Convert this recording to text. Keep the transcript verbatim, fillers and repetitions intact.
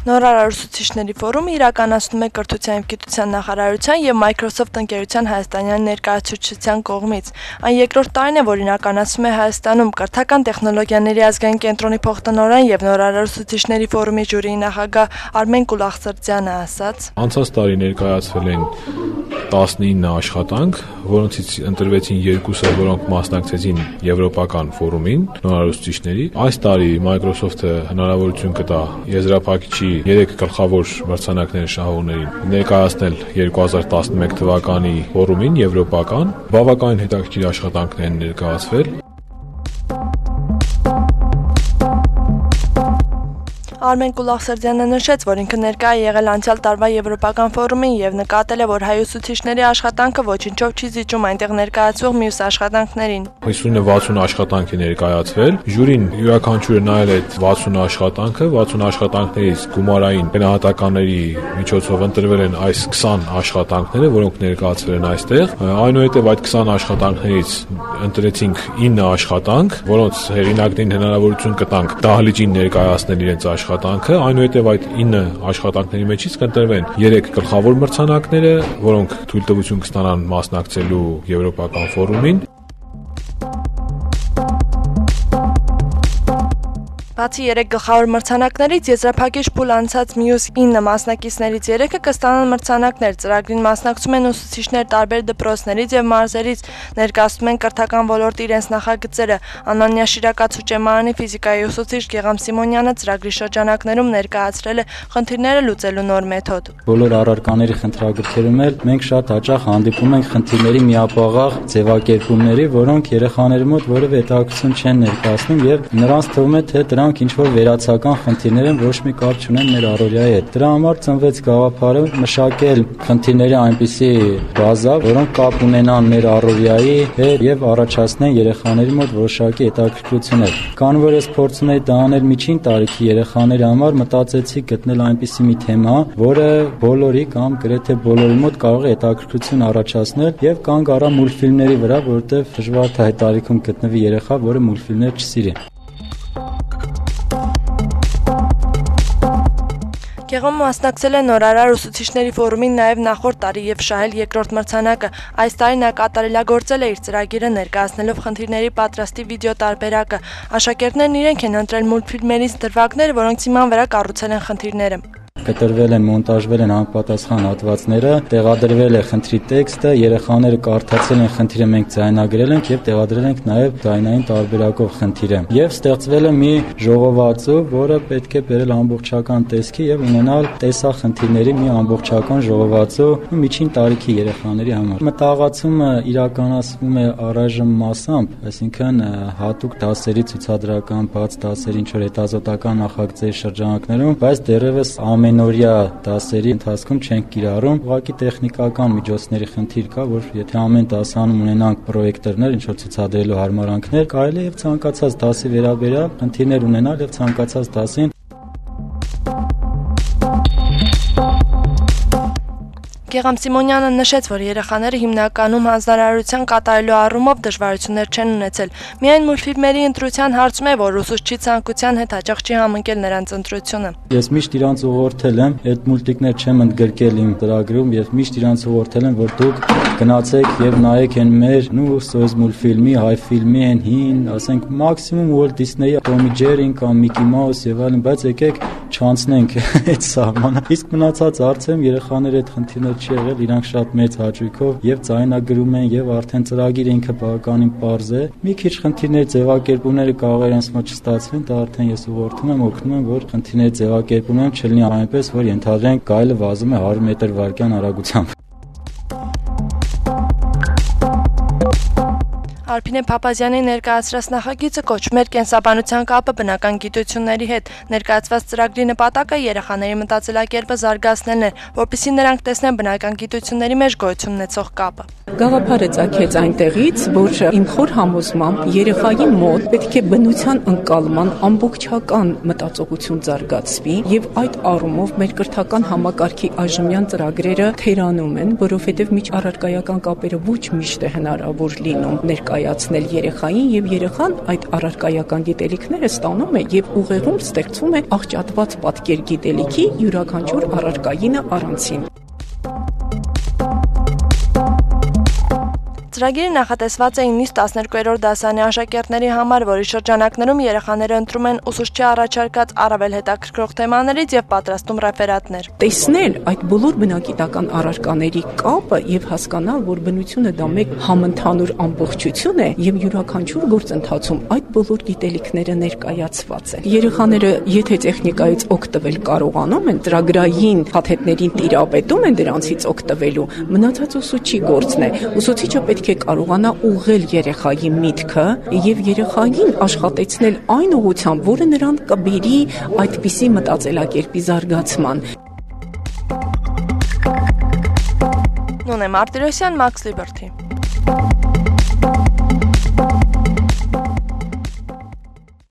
Նորարար ուսուցիչների ֆորումը իրականացնում է Կրթության և գիտության նախարարության և Microsoft ընկերության հայաստանյան ներկայացուցչության կողմից։ Այն երկրորդ տարին է, որ իրականացվում է Հայաստանում կրթական տեխնոլոգիաների ազգային կենտրոնի փոխտնօրեն և Նորարար ուսուցիչների ֆորումի ժյուրիի նախագահ Արմեն Կուլախսրտյանը ասաց. Անցած տարի ներկայացվել են տասնինը աշխատանք, որոնցից ընտրվեցին երկուսը, որոնք մասնակցեցին եվրոպական ֆորումին նորարար ուսուցիչների։ Այս տարի Microsoft-ը հնարավորություն կտա եզրափակիչի երեք գլխավոր մրցանակներ շահողներին ներկայացնել երկու հազար տասնմեկ թվականի ֆորումին եվրոպական։ Բավականին հետաքրքիր աշխատանքներ են ներկայացվել։ Արմեն Կուլախսրտյանը նշեց, որ ինքը ներկա է եղել անցյալ տարվա եվրոպական ֆորումին և նկատել է, որ հայ ուսուցիչների աշխատանքը ոչինչով չի զիջում այնտեղ ներկայացվող մյուս աշխատանքներին։ հիսուն վաթսուն աշխատանք է ներկայացվել։ Ժյուրին յուրաքանչյուրը նայել է վաթսուն աշխատանքը, վաթսուն աշխատանքներից գումարային գնահատականների միջոցով ընտրվել են այս քսան աշխատանքները, որոնք ներկայացվել են այստեղ։ Այնուհետև այդ քսան աշխատանքներից ընտրեցինք ինը աշխատանք, որոնց հեղինակներին հնարավորություն կտանք դահլիճին ներկայացնել իրենց աշխատանքը, այնուհետև այդ ինը աշխատանքների մեջից կընտրվեն երեք գլխավոր մրցանակները, որոնք թույլտվություն կստանան մասնակցելու եվրոպական ֆորումին։ Բացի երեք գլխավոր մրցանակներից, եզրափակիչ փուլ անցած մյուս ինը մասնակիցներից երեքը կստանան մրցանակներ։ Ծրագրին մասնակցում են ուսուցիչներ տարբեր դպրոցներից և մարզերից, ներկայացնում են կրթական ոլորտի իրենց նախագծերը։ Անանյա Շիրակացու ճեմարանի ֆիզիկայի ուսուցիչ Գեգամ Սիմոնյանը ծրագրի շրջանակներում ներկայացրել է խնդիրները լուծելու նոր մեթոդ։ Բոլոր առարկաների խնդրագրքերում էլ մենք շատ հաճախ հանդիպում ենք խնդիրների միապաղաղ ձևակերպումների, որոնք երեխաների մոտ որևէ հետաքրքրություն չեն ներկայացնում եւ նրանց թվում է, թե դրանք ինչ-որ վերացական խնդիրներ են, ոչ մի կապ չունեն մեր առօրյայի հետ։ Դրա համար ծնվեց գաղափարը մշակել խնդիրների այնպիսի բազա, որոնք կապ ունենան մեր առօրյայի հետ եւ առաջացնեն երեխաների մոտ որոշակի հետաքրքրություններ։ Քանի որ ես փորձում եի դա անել միջին տարիքի երեխաների համար, մտածեցի գտնել այնպիսի մի թեմա, որը բոլորի կամ գրեթե բոլորի մոտ կարող է հետաքրքրություն առաջացնել եւ կանգ առա մուլտֆիլմների վրա, որովհետեւ դժվար թե այդ տարիքում գտնվի երեխա, որը մուլտֆիլմներ չսիրի։ Գեգամը մասնակցել է նորարար ուսուցիչների ֆորումին նաև նախորդ տարի և շահել երկրորդ մրցանակը։ Այս տարի նա կատարելագործել է իր ծրագիրը ներկայացնելով խնդիրների պատրաստի վիդեո տարբերակը։ Աշակերտներն իրենք են ընտրել մուլտֆիլմերից դրվագներ, որոնց հիման վրա կառուցել են խնդիրները։ Կտրվել են, մոնտաժվել են համապատասխան հատվածները, տեղադրվել է խնդրի տեքստը, երեխաները կարդացել են խնդիրը, մենք ձայնագրել ենք եւ տեղադրել ենք նաեւ ձայնային տարբերակով խնդիրը։ Եվ ստեղծվել է մի ժողովածու, որը պետք է բերել ամբողջական տեսքի եւ ունենալ տեսախնդիրների մի ամբողջական ժողովածու միջին տարիքի երեխաների համար։ Մտաղացումը իրականացվում է առայժմ մասամբ, այսինքն հատուկ դասերի ցուցադրական բաց դասերի ինչ որ հետազոտական նախագծերի շրջանակներում, բայց դեռևս ամենօրյա դասերի ընթացքում չենք կիրառում, ուղղակի տեխնիկական միջոցների խնդիր կա, որ եթե ամեն դասանում ունենանք պրոյեկտորներ, ինչ որ ցուցադրելու հարմարանքներ, կարելի է եւ ցանկացած դասի վերաբերյալ խնդիրներ ունենալ եւ ցանկացած դասին Գեգամ Սիմոնյանը նշեց, որ երեխաները հիմնականում հանձնարարության կատարելու առումով դժվարություններ չեն ունեցել։ Միայն մուլտֆիլմերի ընտրության հարցում է, որ ուսուցչի ցանկության հետ հաճախ չի համընկել նրանց ընտրությունը։ Ես միշտ իրանց ուղղորդել եմ, այդ մուլտիկներ չեմ ընդգրկել իմ ծրագրում, եւ միշտ իրանց ուղղորդել եմ, որ դուք գնացեք եւ նայեք այն մեր նու Սոյզ մուլտֆիլմի, հայ ֆիլմի են հին, ասենք մաքսիմում Walt Disney-ի Tom and Jerry կամ Mickey Mouse եւ այլն, բայց եկեք չանցնենք այդ սահմանը։ Իսկ մնացած հարցերում երեխաները այդ խնդիրները չի եղել, իրանք շատ մեծ հաճույքով եւ ձայնագրում են եւ արդեն ծրագիրը ինքը բավականին պարզ է։ Մի քիչ խնդիրների ձևակերպումները կարող է իրենց մոտ չստացվեն, դա արդեն ես ուղղորդում եմ, օգնում եմ, որ խնդիրների ձևակերպումը չլինի այնպես, որ ենթադրենք գայլը վազում է հարյուր մետր վայրկյան արագությամբ։ Արփինե Փափազյանի ներկայացրած նախագիծը կոչվում էր կենսաբանության կապը բնական գիտությունների հետ։ Ներկայացված ծրագրի նպատակը երեխաների մտածելակերպը զարգացնելն էր, որպեսզի նրանք տեսնեն բնական գիտությունների մեջ գոյություն ունեցող կապը։ Գաղափարը ծագեց այնտեղից, որ իմ խոր համոզմամբ երեխայի մոտ պետք է բնության ընկալման ամբողջական մտածողություն զարգացվի եւ այդ առումով մեր կրթական համակարգի այժմյան ծրագրերը թերանում են, որովհետեւ միջ առարկայական կապերը ոչ միշտ է հնարավոր լինում ներկայ ներկայացնել երեխային եւ երեխան այդ առարկայական գիտելիքները ստանում է եւ ուղեղում ստեղծվում է աղճատված պատկեր գիտելիքի յուրաքանչյուր առարկայինը առանցին։ Ծրագիրը նախատեսված է իննից տասներկուերորդ դասարանի աշակերտների համար, որի շրջանակներում երեխաները ընտրում են ուսուցչի առաջարկած առավել հետաքրքրող թեմաներից եւ պատրաստում ռեֆերատներ։ Տեսնել այդ բոլոր բնագիտական առարկաների կապը եւ հասկանալ, որ բնությունը դա մեկ համընդհանուր ամբողջություն է եւ յուրաքանչյուր գործընթացում այդ բոլոր գիտելիքները ներկայացված են։ Երեխաները, եթե տեխնիկայից օգտվել կարողանում են, ծրագրային փաթեթներին տիրապետում են դրանցից օգտվելու, մնացած ուսուցչի գործն է։ Ուսուցիչը պետք է կարողանա ուղղել երեխայի միտքը եւ երեխային աշխատեցնել այն ուղղությամբ, որը նրան կբերի այդպիսի մտածելակերպի զարգացման։ Նոնե Մարտիրոսյան, Max Liberty։